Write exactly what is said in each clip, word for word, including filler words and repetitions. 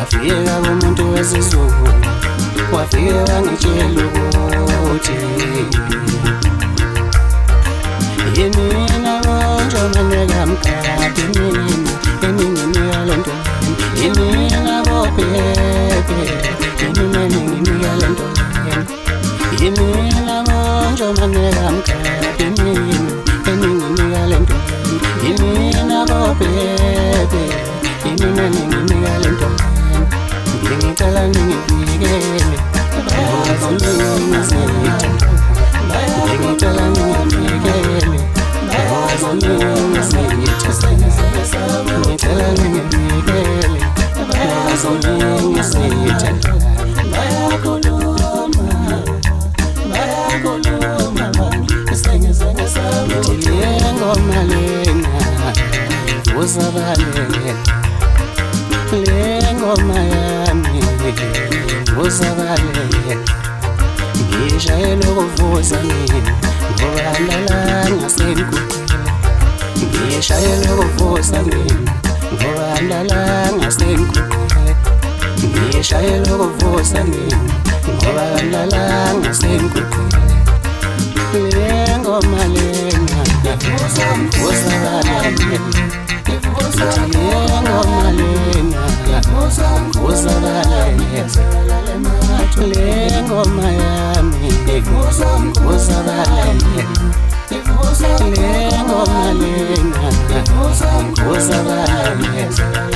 wafika kumuntu wesizulu, wafika wangitshela ukuthi yimina bonjomane kamkhathi mina enginginika lento yimina bophephe yimina enginginika lento yimina bonjomane kamkhathi mina enginginika lento yimina bophephe yimina enginginika lento ngicela ningivikele ngicela ningivikele ngicela ningivikele bayakhuluma bayakhuluma lengoma lena uzabalele lengoma yami uzabalele ngishayela ukuvuza mina ngoba ndala ngasenkukhwele ngishayela ukuvuza mina ngoba ndala ngasenkukhwele ngishayela ukuvuza mina ngoba ndala ngasenkukhwele lengoma lena uzabalele lengoma lena uzabalele lengoma yami uzabalele lengoma lena uzabalele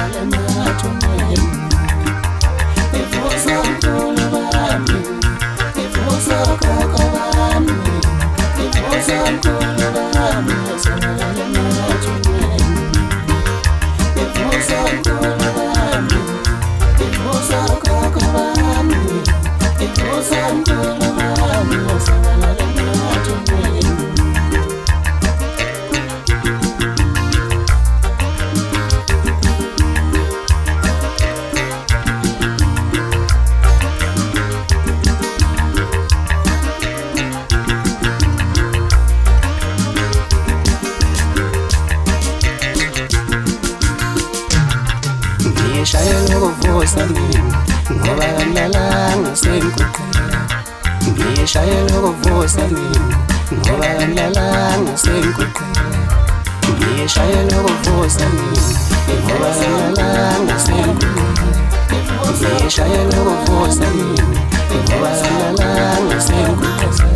ngishayela ukuvuza mina ngoba ndala ngasenkukhwele ngishayela ukuvuza mina ngoba ndala ngasenkukhwele ngishayela ukuvuza mina ngoba ndala ngasenkukhwele ngishayela ukuvuza mina ngoba ndala ngasenkukhwele